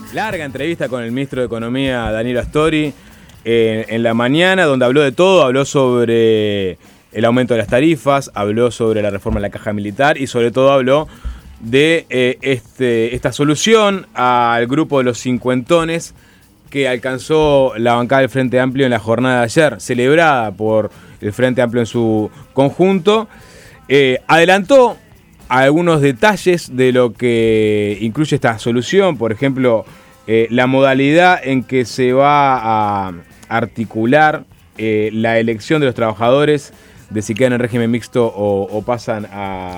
Larga entrevista con el ministro de Economía, Daniel Astori, en la mañana, donde habló de todo. Habló sobre el aumento de las tarifas, habló sobre la reforma de la caja militar y sobre todo habló de esta solución al grupo de los cincuentones que alcanzó la bancada del Frente Amplio en la jornada de ayer, celebrada por el Frente Amplio en su conjunto. Adelantó algunos detalles de lo que incluye esta solución, por ejemplo, la modalidad en que se va a articular la elección de los trabajadores de si quedan en régimen mixto o pasan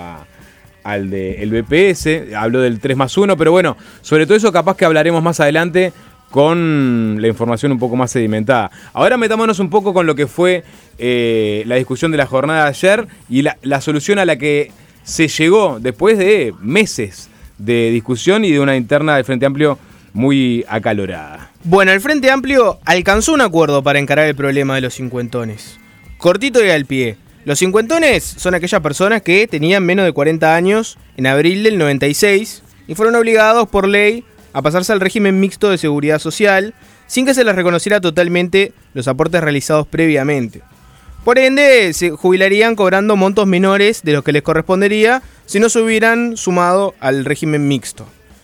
al del BPS. Habló del 3+1, pero bueno, sobre todo eso capaz que hablaremos más adelante con la información un poco más sedimentada. Ahora metámonos un poco con lo que fue la discusión de la jornada de ayer y la solución a la que se llegó después de meses de discusión y de una interna del Frente Amplio muy acalorada. Bueno, el Frente Amplio alcanzó un acuerdo para encarar el problema de los cincuentones. Cortito y al pie. Los cincuentones son aquellas personas que tenían menos de 40 años en abril del 96 y fueron obligados por ley a pasarse al régimen mixto de seguridad social sin que se les reconociera totalmente los aportes realizados previamente. Por ende, se jubilarían cobrando montos menores de los que les correspondería si no se hubieran sumado al régimen mixto.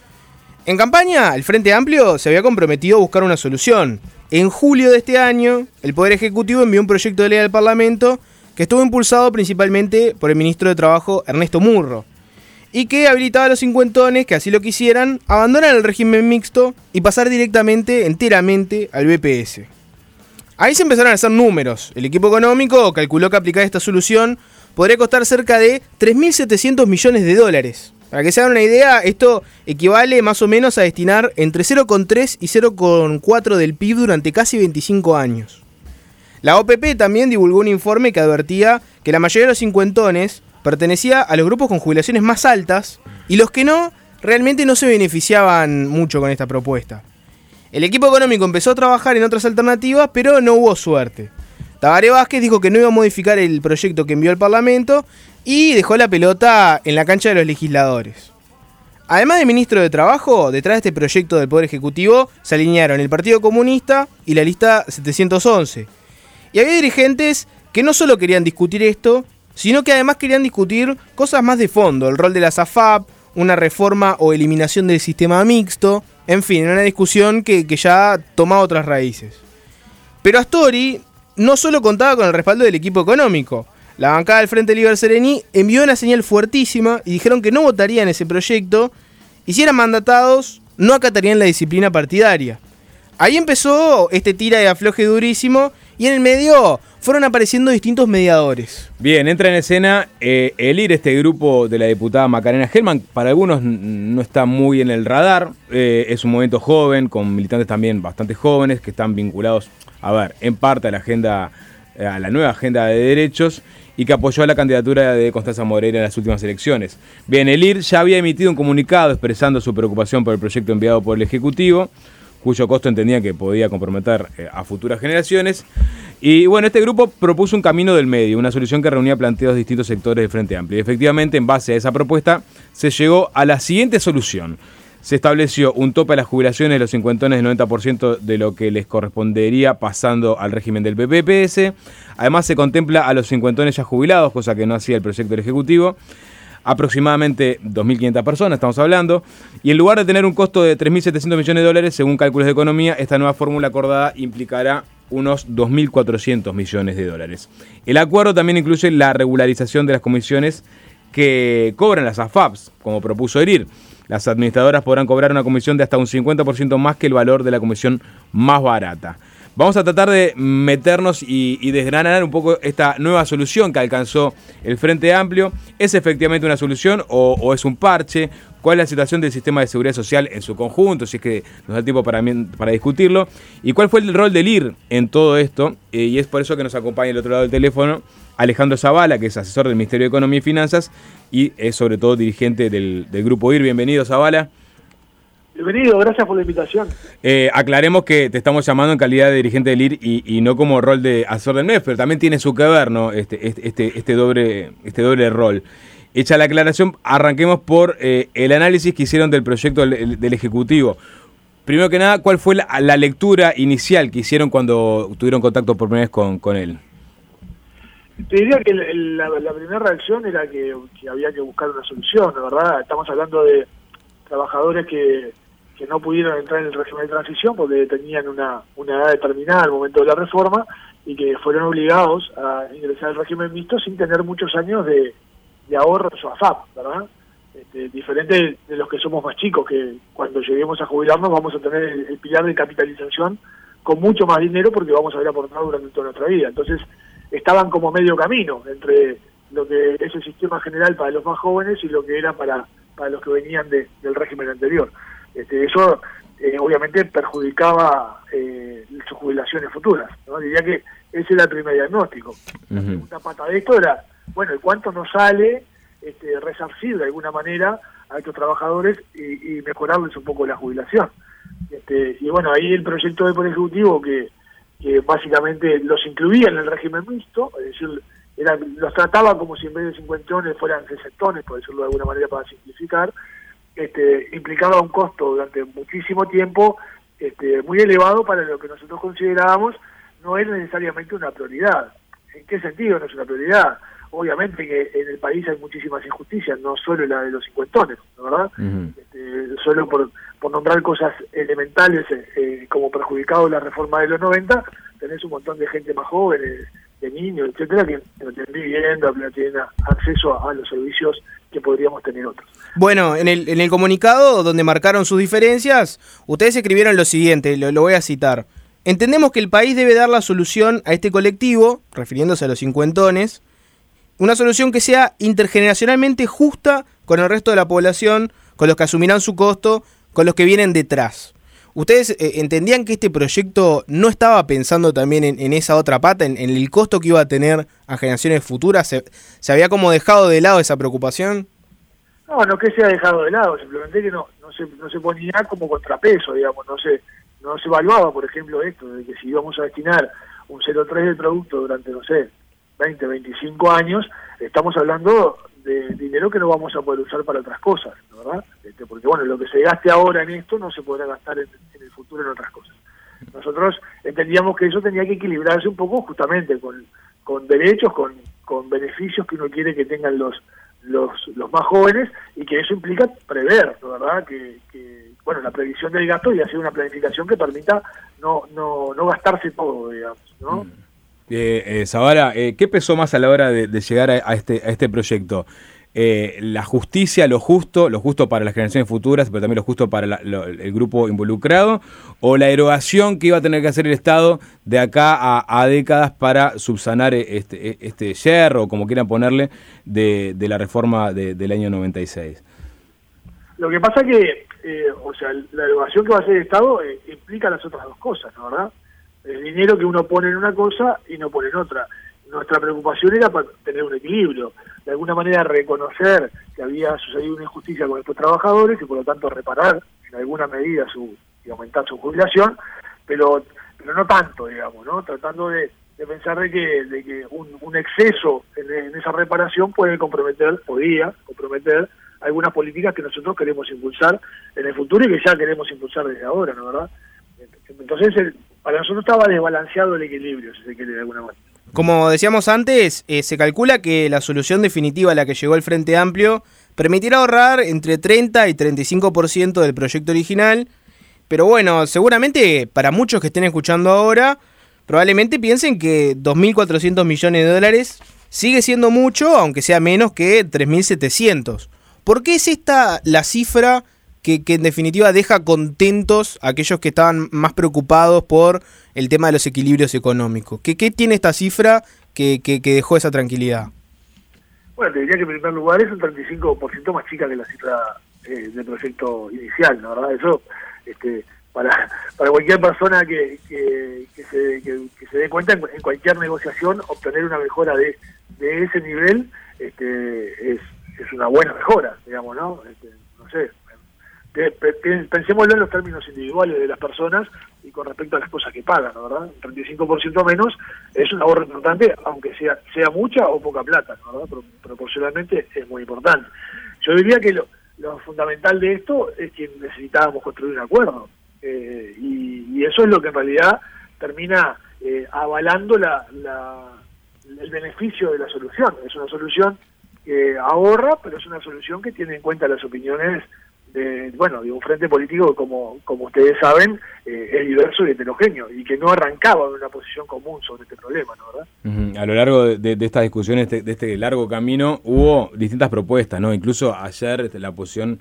En campaña, el Frente Amplio se había comprometido a buscar una solución. En julio de este año, el Poder Ejecutivo envió un proyecto de ley al Parlamento que estuvo impulsado principalmente por el ministro de Trabajo, Ernesto Murro, y que habilitaba a los cincuentones que así lo quisieran abandonar el régimen mixto y pasar directamente, enteramente, al BPS. Ahí se empezaron a hacer números. El equipo económico calculó que aplicar esta solución podría costar cerca de 3.700 millones de dólares. Para que se hagan una idea, esto equivale más o menos a destinar entre 0,3 y 0,4 del PIB durante casi 25 años. La OPP también divulgó un informe que advertía que la mayoría de los cincuentones pertenecía a los grupos con jubilaciones más altas y los que no, realmente no se beneficiaban mucho con esta propuesta. El equipo económico empezó a trabajar en otras alternativas, pero no hubo suerte. Tabaré Vázquez dijo que no iba a modificar el proyecto que envió al Parlamento y dejó la pelota en la cancha de los legisladores. Además de ministro de Trabajo, detrás de este proyecto del Poder Ejecutivo se alinearon el Partido Comunista y la lista 711. Y había dirigentes que no solo querían discutir esto, sino que además querían discutir cosas más de fondo, el rol de las AFAP, una reforma o eliminación del sistema mixto, en fin, una discusión que ya tomaba otras raíces. Pero Astori no solo contaba con el respaldo del equipo económico. La bancada del Frente Liber Serení envió una señal fuertísima y dijeron que no votarían ese proyecto y si eran mandatados no acatarían la disciplina partidaria. Ahí empezó este tira y afloje durísimo y en el medio fueron apareciendo distintos mediadores. Bien, entra en escena el IR, este grupo de la diputada Macarena Gelman. Para algunos no está muy en el radar. Es un movimiento joven, con militantes también bastante jóvenes, que están vinculados, en parte a la nueva agenda de derechos y que apoyó a la candidatura de Constanza Moreira en las últimas elecciones. Bien, el IR ya había emitido un comunicado expresando su preocupación por el proyecto enviado por el Ejecutivo, cuyo costo entendía que podía comprometer a futuras generaciones. Y bueno, este grupo propuso un camino del medio, una solución que reunía planteos de distintos sectores del Frente Amplio. Y efectivamente, en base a esa propuesta, se llegó a la siguiente solución. Se estableció un tope a las jubilaciones de los cincuentones del 90% de lo que les correspondería pasando al régimen del BPS. Además, se contempla a los cincuentones ya jubilados, cosa que no hacía el proyecto del Ejecutivo. Aproximadamente 2.500 personas, estamos hablando. Y en lugar de tener un costo de 3.700 millones de dólares, según cálculos de economía, esta nueva fórmula acordada implicará unos 2.400 millones de dólares. El acuerdo también incluye la regularización de las comisiones que cobran las AFAPs, como propuso ERIR. Las administradoras podrán cobrar una comisión de hasta un 50% más que el valor de la comisión más barata. Vamos a tratar de meternos y desgranar un poco esta nueva solución que alcanzó el Frente Amplio. ¿Es efectivamente una solución o es un parche? ¿Cuál es la situación del sistema de seguridad social en su conjunto? Si es que nos da tiempo para discutirlo. ¿Y cuál fue el rol del IR en todo esto? Y es por eso que nos acompaña al otro lado del teléfono Alejandro Zavala, que es asesor del Ministerio de Economía y Finanzas y es sobre todo dirigente del Grupo IR. Bienvenido, Zavala. Bienvenido, gracias por la invitación. Aclaremos que te estamos llamando en calidad de dirigente del IR y no como rol de asesor del MEF, pero también tiene su que ver, ¿no? Este doble rol. Hecha la aclaración, arranquemos por el análisis que hicieron del proyecto del Ejecutivo. primero que nada, ¿cuál fue la lectura inicial que hicieron cuando tuvieron contacto por primera vez con él? Te diría que la primera reacción era que había que buscar una solución, la verdad. Estamos hablando de trabajadores que no pudieron entrar en el régimen de transición porque tenían una edad determinada al momento de la reforma y que fueron obligados a ingresar al régimen mixto sin tener muchos años de ahorro en su AFAP, ¿verdad? Diferente de los que somos más chicos, que cuando lleguemos a jubilarnos vamos a tener el pilar de capitalización con mucho más dinero porque vamos a haber aportado durante toda nuestra vida. Entonces, estaban como medio camino entre lo que es el sistema general para los más jóvenes y lo que era para los que venían del régimen anterior. Eso obviamente perjudicaba sus jubilaciones futuras, ¿no? Diría que ese era el primer diagnóstico. La segunda pata de esto era, bueno, ¿cuánto nos sale resarcir de alguna manera a estos trabajadores y mejorarles un poco la jubilación? Y bueno, ahí el proyecto de Poder Ejecutivo que básicamente los incluía en el régimen mixto, es decir, los trataba como si en vez de cincuentones fueran sesenta, por decirlo de alguna manera para simplificar, implicaba un costo durante muchísimo tiempo muy elevado para lo que nosotros considerábamos no es necesariamente una prioridad. ¿En qué sentido no es una prioridad? Obviamente que en el país hay muchísimas injusticias, no solo la de los cincuentones, ¿no, verdad? Solo por nombrar cosas elementales como perjudicado la reforma de los 90, tenés un montón de gente más joven, de niños, etcétera, que no tienen vivienda, no tienen acceso a los servicios que podríamos tener otros. Bueno, en el comunicado donde marcaron sus diferencias, ustedes escribieron lo siguiente, lo voy a citar. Entendemos que el país debe dar la solución a este colectivo, refiriéndose a los cincuentones, una solución que sea intergeneracionalmente justa con el resto de la población, con los que asumirán su costo, con los que vienen detrás. ¿Ustedes entendían que este proyecto no estaba pensando también en esa otra pata, en el costo que iba a tener a generaciones futuras? ¿Se había como dejado de lado esa preocupación? No que se ha dejado de lado, simplemente que no se ponía como contrapeso, digamos, no se evaluaba, por ejemplo, esto, de que si íbamos a destinar un 0,3 del producto durante, 20, 25 años, estamos hablando de dinero que no vamos a poder usar para otras cosas, ¿no, verdad? Porque bueno, lo que se gaste ahora en esto no se podrá gastar en el futuro en otras cosas. Nosotros entendíamos que eso tenía que equilibrarse un poco justamente con derechos, con beneficios que uno quiere que tengan los más jóvenes y que eso implica prever, ¿no, verdad? Que bueno, la previsión del gasto y hacer una planificación que permita no gastarse todo, digamos, ¿no? Zavara, ¿qué pesó más a la hora de llegar a este proyecto? ¿La justicia, lo justo para las generaciones futuras, pero también lo justo para el grupo involucrado? ¿O la erogación que iba a tener que hacer el Estado de acá a décadas para subsanar este yerro, como quieran ponerle, de la reforma del año 96? Lo que pasa que, la erogación que va a hacer el Estado implica las otras dos cosas, ¿no, verdad? El dinero que uno pone en una cosa y no pone en otra. Nuestra preocupación era para tener un equilibrio, de alguna manera reconocer que había sucedido una injusticia con estos trabajadores y por lo tanto reparar en alguna medida y aumentar su jubilación, pero no tanto, digamos, ¿no? Tratando de pensar de que un exceso en esa reparación podía comprometer algunas políticas que nosotros queremos impulsar en el futuro y que ya queremos impulsar desde ahora, ¿no, verdad? Entonces, para nosotros estaba desbalanceado el equilibrio, si se quiere, de alguna manera. Como decíamos antes, se calcula que la solución definitiva a la que llegó el Frente Amplio permitirá ahorrar entre 30 y 35% del proyecto original, pero bueno, seguramente para muchos que estén escuchando ahora, probablemente piensen que 2.400 millones de dólares sigue siendo mucho, aunque sea menos que 3.700. ¿Por qué es esta la cifra que en definitiva deja contentos a aquellos que estaban más preocupados por el tema de los equilibrios económicos? ¿Qué tiene esta cifra que dejó esa tranquilidad? Bueno, te diría que en primer lugar es un 35% más chica que la cifra del proyecto inicial, ¿no, verdad? Eso, para cualquier persona que se dé cuenta en cualquier negociación, obtener una mejora de ese nivel es una buena mejora, digamos, ¿no? No sé, pensémoslo en los términos individuales de las personas y con respecto a las cosas que pagan, ¿no, verdad? Un 35% menos es un ahorro importante, aunque sea mucha o poca plata, ¿no, verdad? Proporcionalmente es muy importante. Yo diría que lo fundamental de esto es que necesitábamos construir un acuerdo. y eso es lo que en realidad termina avalando el beneficio de la solución. Es una solución que ahorra, pero es una solución que tiene en cuenta las opiniones de un frente político que, como ustedes saben, es diverso y heterogéneo, y que no arrancaba de una posición común sobre este problema, ¿no? ¿Verdad? A lo largo de estas discusiones, de este largo camino, hubo distintas propuestas, ¿no? Incluso ayer la oposición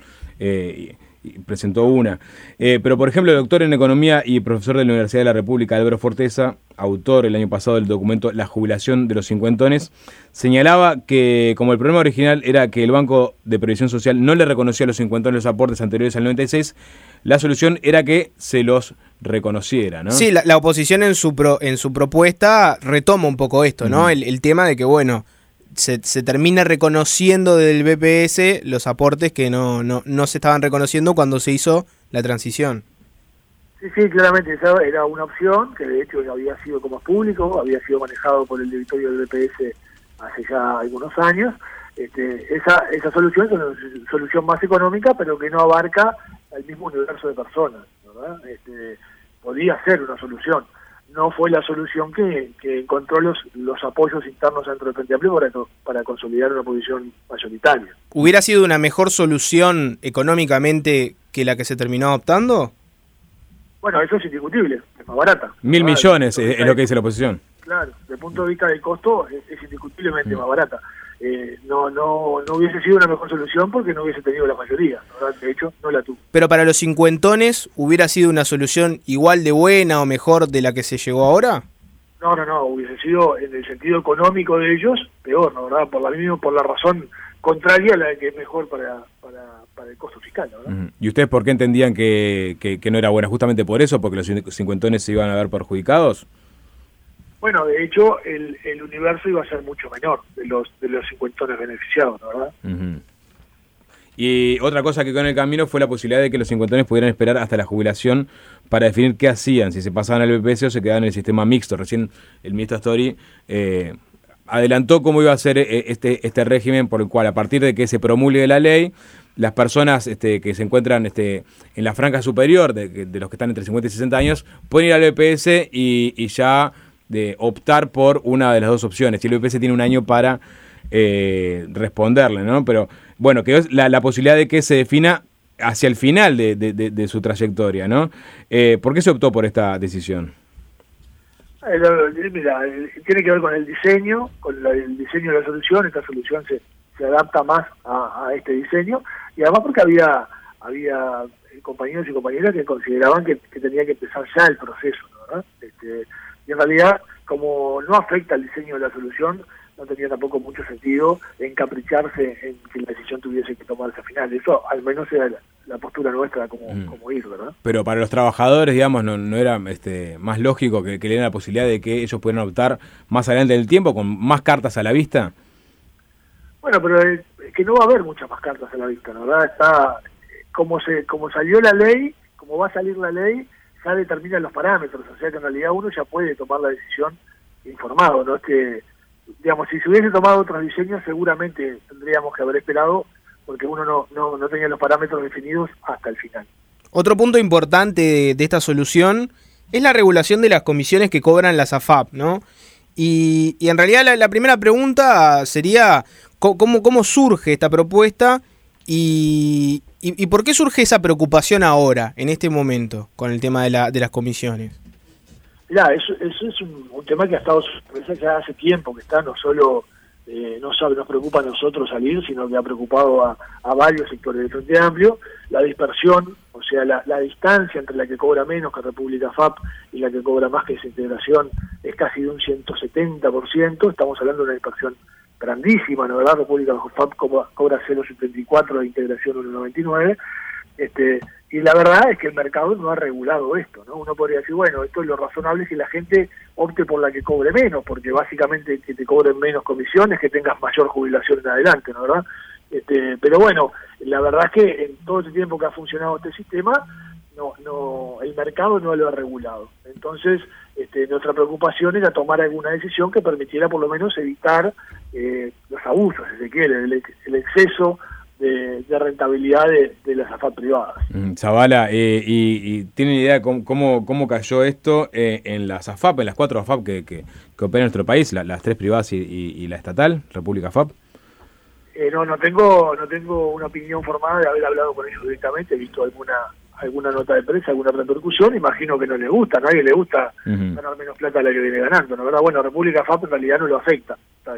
presentó una. Pero, por ejemplo, el doctor en Economía y profesor de la Universidad de la República, Álvaro Forteza, autor el año pasado del documento La jubilación de los cincuentones, señalaba que, como el problema original era que el Banco de Previsión Social no le reconocía a los cincuentones los aportes anteriores al 96, la solución era que se los reconociera, ¿no? Sí, la oposición en su propuesta retoma un poco esto, ¿no? El tema de que, bueno, se termina reconociendo del BPS los aportes que no se estaban reconociendo cuando se hizo la transición. Sí, claramente esa era una opción que de hecho había sido, como es público, había sido manejado por el directorio del BPS hace ya algunos años. Esa solución es una solución más económica, pero que no abarca al mismo universo de personas, ¿verdad? Podía ser una solución. No fue la solución que encontró los apoyos internos dentro del Frente Amplio para consolidar una posición mayoritaria. ¿Hubiera sido una mejor solución económicamente que la que se terminó adoptando? Bueno, eso es indiscutible, es más barata. 1.000 millones es lo que dice la oposición. Claro, desde el punto de vista del costo es indiscutiblemente más barata. No hubiese sido una mejor solución porque no hubiese tenido la mayoría, ¿verdad? De hecho, no la tuvo. Pero para los cincuentones, ¿hubiera sido una solución igual de buena o mejor de la que se llegó ahora? No, hubiese sido, en el sentido económico de ellos, peor, ¿no? ¿Verdad? Por la razón contraria a la de que es mejor para el costo fiscal, ¿no? ¿Verdad? ¿Y ustedes por qué entendían que no era buena? ¿Justamente por eso? ¿Porque los cincuentones se iban a ver perjudicados? Bueno, de hecho, el universo iba a ser mucho menor de los cincuentones beneficiados, ¿no? ¿Verdad? Y otra cosa que quedó en el camino fue la posibilidad de que los cincuentones pudieran esperar hasta la jubilación para definir qué hacían, si se pasaban al BPS o se quedaban en el sistema mixto. Recién el ministro Astori adelantó cómo iba a ser este régimen por el cual, a partir de que se promulgue la ley, las personas que se encuentran en la franja superior de los que están entre 50 y 60 años pueden ir al BPS y ya de optar por una de las dos opciones. Y el BPS tiene un año para responderle, ¿no? Pero bueno, que es la posibilidad de que se defina hacia el final de su trayectoria, ¿no? ¿Por qué se optó por esta decisión? Mira, tiene que ver con el diseño, el diseño de la solución. Esta solución se adapta más a este diseño, y además porque había compañeros y compañeras que consideraban que tenía que empezar ya el proceso, ¿no? ¿Verdad? Y en realidad, como no afecta el diseño de la solución, no tenía tampoco mucho sentido encapricharse en que la decisión tuviese que tomarse al final. Eso al menos era la postura nuestra como ir, ¿verdad? Pero para los trabajadores, digamos, no era más lógico que le dieran la posibilidad de que ellos pudieran optar más adelante del tiempo, con más cartas a la vista. Bueno, pero es que no va a haber muchas más cartas a la vista, ¿no? ¿Verdad? Está como salió la ley, como va a salir la ley, ya determinan los parámetros, o sea que en realidad uno ya puede tomar la decisión informado, ¿no? Es que, digamos, si se hubiese tomado otros diseños, seguramente tendríamos que haber esperado, porque uno no tenía los parámetros definidos hasta el final. Otro punto importante de esta solución es la regulación de las comisiones que cobran las AFAP, ¿no? Y en realidad la primera pregunta sería ¿cómo surge esta propuesta y por qué surge esa preocupación ahora, en este momento, con el tema de las comisiones? Mirá, eso es un tema que ha estado ya hace tiempo, que está no solo nos preocupa a nosotros salir, sino que ha preocupado a varios sectores del Frente Amplio. La dispersión, o sea, la distancia entre la que cobra menos que República FAP y la que cobra más que Desintegración es casi de un 170%. Estamos hablando de una dispersión grandísima, ¿no? ¿Verdad? República FAP cobra 0,74, de Integración 1,99. Y la verdad es que el mercado no ha regulado esto, ¿no? Uno podría decir, bueno, esto es lo razonable si la gente opte por la que cobre menos, porque básicamente que te cobren menos comisiones, que tengas mayor jubilación en adelante, ¿no? ¿Verdad? Pero bueno, la verdad es que en todo este tiempo que ha funcionado este sistema, el mercado no lo ha regulado. Entonces, nuestra preocupación era tomar alguna decisión que permitiera por lo menos evitar los abusos, si se quiere, el exceso de rentabilidad de las AFAP privadas. Zavala, y ¿tienen idea cómo cayó esto en las AFAP, en las 4 AFAP que operan en nuestro país, las 3 privadas y la estatal, República AFAP? No tengo una opinión formada de haber hablado con ellos directamente, he visto alguna nota de prensa, alguna repercusión, imagino que no les gusta, a nadie le gusta ganar menos plata a la que viene ganando, ¿no? ¿Verdad? Bueno, República AFAP en realidad no lo afecta,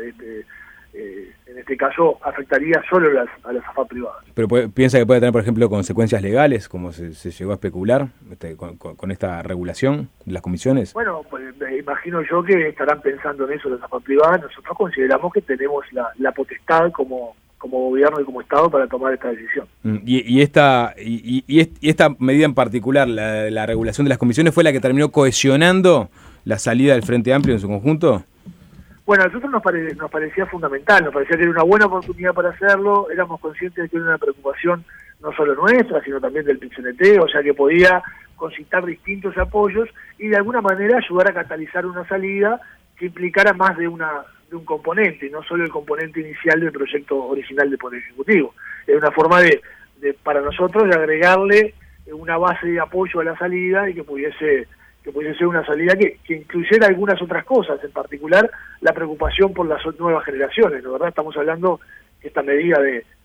en este caso afectaría solo a las AFAP privadas. Pero piensa que puede tener, por ejemplo, consecuencias legales, como se llegó a especular con esta regulación de las comisiones. Bueno, pues imagino yo que estarán pensando en eso las AFAP privadas. Nosotros consideramos que tenemos la potestad como gobierno y como Estado para tomar esta decisión. Y esta medida en particular, la regulación de las comisiones, ¿fue la que terminó cohesionando la salida del Frente Amplio en su conjunto? Bueno, a nosotros nos parecía fundamental, nos parecía que era una buena oportunidad para hacerlo, éramos conscientes de que era una preocupación no solo nuestra, sino también del PIT-CNT, o sea que podía concitar distintos apoyos y de alguna manera ayudar a catalizar una salida que implicara más de un componente, no solo el componente inicial del proyecto original del Poder Ejecutivo. Es una forma para nosotros de agregarle una base de apoyo a la salida y que pudiese ser una salida que incluyera algunas otras cosas, en particular la preocupación por las nuevas generaciones, ¿no? ¿Verdad? Estamos hablando que esta medida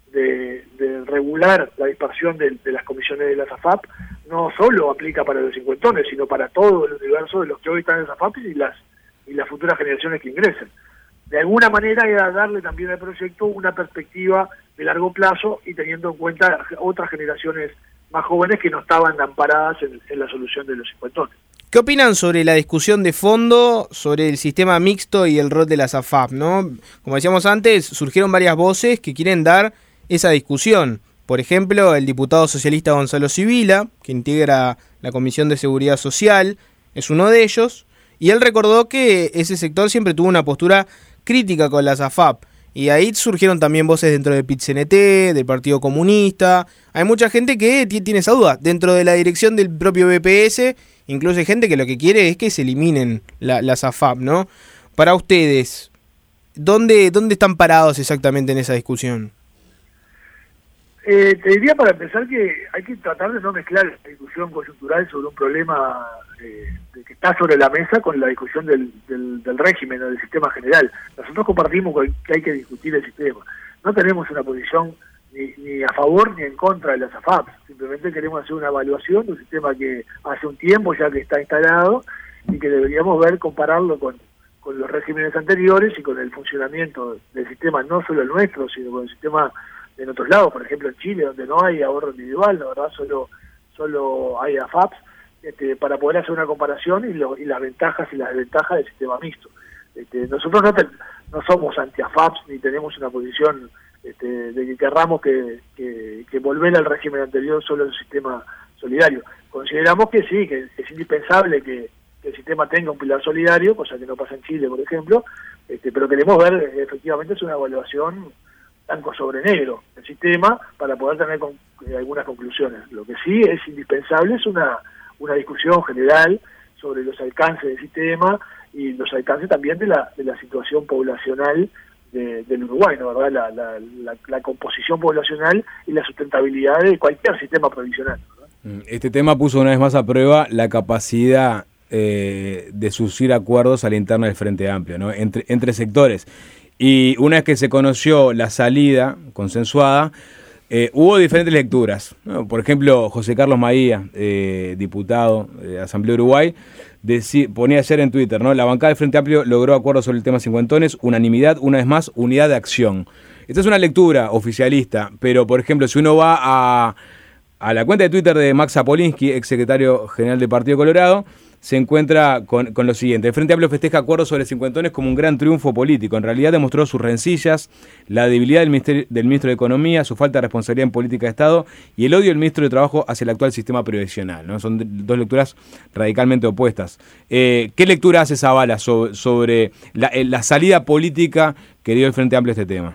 de regular la dispersión de las comisiones de las AFAP no solo aplica para los cincuentones, sino para todo el universo de los que hoy están en las AFAP y las futuras generaciones que ingresen. De alguna manera era darle también al proyecto una perspectiva de largo plazo y teniendo en cuenta otras generaciones más jóvenes que no estaban amparadas en la solución de los cincuentones. ¿Qué opinan sobre la discusión de fondo sobre el sistema mixto y el rol de las AFAP, ¿no? Como decíamos antes, surgieron varias voces que quieren dar esa discusión. Por ejemplo, el diputado socialista Gonzalo Sibila, que integra la Comisión de Seguridad Social, es uno de ellos, y él recordó que ese sector siempre tuvo una postura crítica con las AFAP. Y ahí surgieron también voces dentro del PIT-CNT, del Partido Comunista. Hay mucha gente que tiene esa duda. Dentro de la dirección del propio BPS, incluso hay gente que lo que quiere es que se eliminen las AFAP, ¿no? Para ustedes, ¿dónde están parados exactamente en esa discusión? Te diría para empezar que hay que tratar de no mezclar la discusión coyuntural sobre un problema que está sobre la mesa con la discusión del régimen o del sistema general. Nosotros compartimos que hay que discutir el sistema. No tenemos una posición ni a favor ni en contra de las AFAP. Simplemente queremos hacer una evaluación de un sistema que hace un tiempo ya que está instalado y que deberíamos compararlo con los regímenes anteriores y con el funcionamiento del sistema, no solo el nuestro, sino con el sistema en otros lados, por ejemplo en Chile, donde no hay ahorro individual, la verdad solo hay AFAPs, para poder hacer una comparación y las ventajas y las desventajas del sistema mixto. Nosotros no somos anti-AFAPs ni tenemos una posición de que querramos que volver al régimen anterior solo el sistema solidario. Consideramos que sí, que es indispensable que el sistema tenga un pilar solidario, cosa que no pasa en Chile, por ejemplo, pero queremos ver efectivamente es una evaluación blanco sobre negro del sistema para poder tener algunas conclusiones. Lo que sí es indispensable es una discusión general sobre los alcances del sistema y los alcances también de la situación poblacional del Uruguay, ¿no? ¿Verdad? La composición poblacional y la sustentabilidad de cualquier sistema provisional, ¿verdad? Este tema puso una vez más a prueba la capacidad de surgir acuerdos a la interna del Frente Amplio, ¿no? entre sectores. Y una vez que se conoció la salida consensuada, hubo diferentes lecturas, ¿no? Por ejemplo, José Carlos Maía, diputado de Asamblea Uruguay, ponía ayer en Twitter, ¿no? La bancada del Frente Amplio logró acuerdos sobre el tema cincuentones, unanimidad, una vez más, unidad de acción. Esta es una lectura oficialista, pero por ejemplo, si uno va a la cuenta de Twitter de Max Apolinsky, ex secretario general del Partido Colorado, se encuentra con lo siguiente. El Frente Amplio festeja acuerdos sobre cincuentones como un gran triunfo político. En realidad demostró sus rencillas, la debilidad del ministro de Economía, su falta de responsabilidad en política de Estado y el odio del ministro de Trabajo hacia el actual sistema previsional, ¿no? Son dos lecturas radicalmente opuestas. ¿Qué lectura hace Zavala sobre la salida política que dio el Frente Amplio a este tema?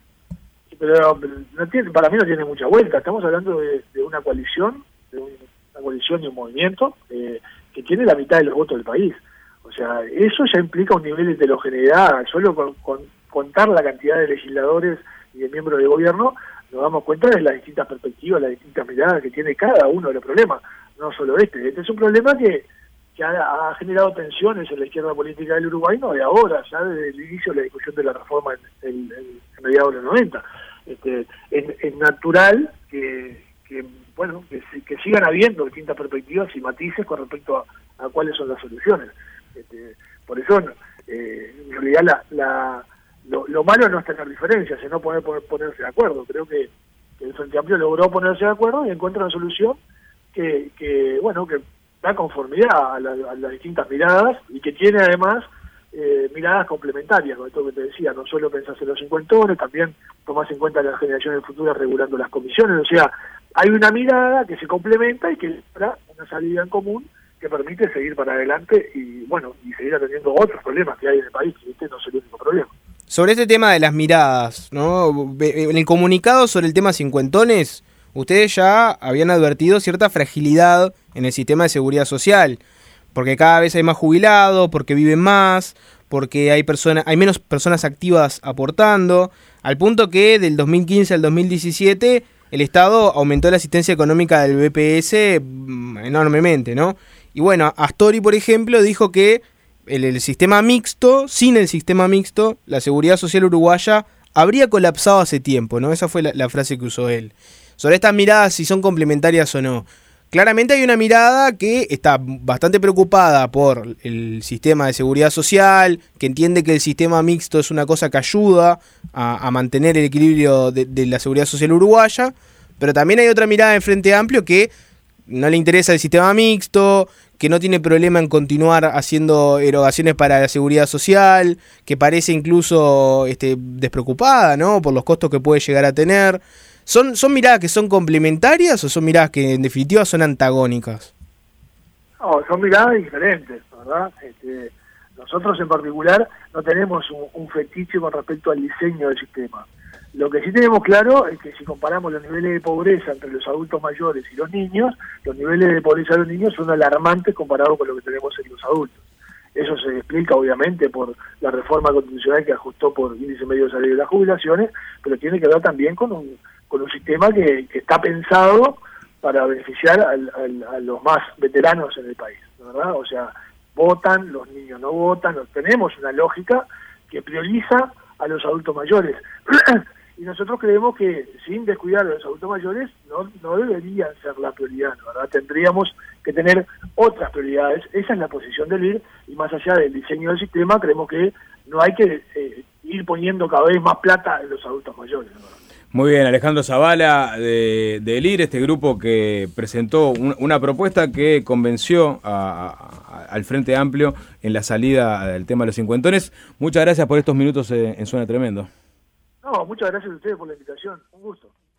Pero para mí no tiene mucha vuelta. Estamos hablando de una coalición, y un movimiento que tiene la mitad de los votos del país. O sea, eso ya implica un nivel de heterogeneidad. Solo con contar la cantidad de legisladores y de miembros de gobierno nos damos cuenta de las distintas perspectivas, las distintas miradas que tiene cada uno de los problemas, no solo este. Este es un problema que ha generado tensiones en la izquierda política del Uruguay, no de ahora, ya desde el inicio de la discusión de la reforma en mediados de los 90. Es natural que sigan habiendo distintas perspectivas y matices con respecto a cuáles son las soluciones. Por eso, en realidad, lo malo no es tener diferencias, sino ponerse de acuerdo. Creo que el Frente Amplio logró ponerse de acuerdo y encuentra una solución que da conformidad a las distintas miradas y que tiene además miradas complementarias, con esto que te decía, no solo pensás en los cincuentones, también tomás en cuenta las generaciones futuras regulando las comisiones, o sea, hay una mirada que se complementa y que da una salida en común que permite seguir para adelante y seguir atendiendo otros problemas que hay en el país, que este no es el único problema. Sobre este tema de las miradas, ¿no? En el comunicado sobre el tema cincuentones, ustedes ya habían advertido cierta fragilidad en el sistema de seguridad social, porque cada vez hay más jubilados, porque viven más, porque hay menos personas activas aportando, al punto que del 2015 al 2017 el Estado aumentó la asistencia económica del BPS enormemente, ¿no? Y bueno, Astori, por ejemplo, dijo que el sistema mixto, sin el sistema mixto, la seguridad social uruguaya habría colapsado hace tiempo, ¿no? Esa fue la frase que usó él. Sobre estas miradas, si son complementarias o no. Claramente hay una mirada que está bastante preocupada por el sistema de seguridad social, que entiende que el sistema mixto es una cosa que ayuda a mantener el equilibrio de la seguridad social uruguaya, pero también hay otra mirada en Frente Amplio que no le interesa el sistema mixto, que no tiene problema en continuar haciendo erogaciones para la seguridad social, que parece incluso despreocupada, ¿no?, por los costos que puede llegar a tener. ¿Son miradas que son complementarias o son miradas que en definitiva son antagónicas? No, son miradas diferentes, ¿verdad? Nosotros en particular no tenemos un fetiche con respecto al diseño del sistema. Lo que sí tenemos claro es que si comparamos los niveles de pobreza entre los adultos mayores y los niños, los niveles de pobreza de los niños son alarmantes comparados con lo que tenemos en los adultos. Eso se explica obviamente por la reforma constitucional que ajustó por índice medio de salario de las jubilaciones, pero tiene que ver también con un sistema que está pensado para beneficiar a los más veteranos en el país, ¿verdad? O sea, votan, los niños no votan, tenemos una lógica que prioriza a los adultos mayores. Y nosotros creemos que sin descuidar a los adultos mayores no deberían ser la prioridad, ¿verdad? Tendríamos que tener otras prioridades. Esa es la posición del IR, y más allá del diseño del sistema, creemos que no hay que ir poniendo cada vez más plata en los adultos mayores, ¿verdad? Muy bien, Alejandro Zavala del IR, este grupo que presentó una propuesta que convenció al Frente Amplio en la salida del tema de los cincuentones. Muchas gracias por estos minutos en Suena Tremendo. No, muchas gracias a ustedes por la invitación. Un gusto.